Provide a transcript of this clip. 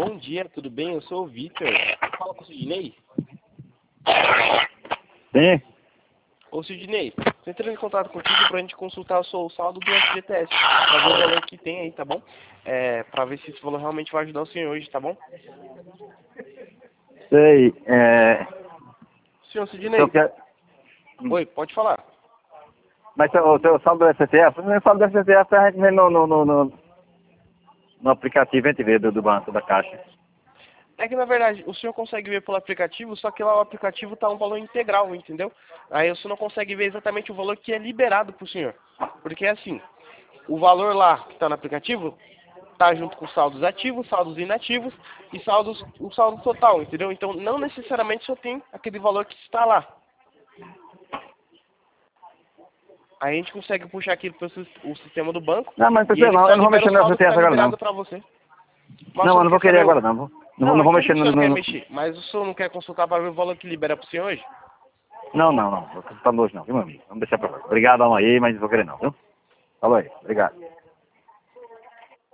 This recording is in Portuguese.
Bom dia, tudo bem? Eu sou o Victor. Fala com o Sidney. Sim. Ô Sidney, tô entrando em contato contigo pra gente consultar o seu saldo do FGTS, pra ver o valor que tem aí, tá bom? Pra ver se esse valor realmente vai ajudar o senhor hoje, tá bom? Sei. Senhor O Sidney, senhor quer... oi, pode falar. Mas o seu saldo do FGTS, o saldo do FGTS a gente vê no aplicativo, a gente vê do banco, da Caixa. É que na verdade o senhor consegue ver pelo aplicativo, só que lá o aplicativo tá um valor integral, entendeu? Aí o senhor não consegue ver exatamente o valor que é liberado pro senhor. Porque assim, o valor lá que tá no aplicativo tá junto com saldos ativos, saldos inativos e o saldo total, entendeu? Então não necessariamente só tem aquele valor que está lá. Aí a gente consegue puxar aquilo pelo o sistema do banco Não, mas não e precisa ele não, só eu não vou libera mexer o no saldo que está FGTS agora não. liberado para você. Mas o Não, senhor eu não não vou quer querer saber agora o... não. Não, Não eu vou entendo mexer que o senhor não quer no... mexer, mas o senhor não quer consultar para ver o valor que libera para o senhor hoje? Não. Não tá hoje não, viu, meu amigo? Vamos deixar pra lá. Obrigado aí, mas não vou querer não, viu? Falou aí, obrigado.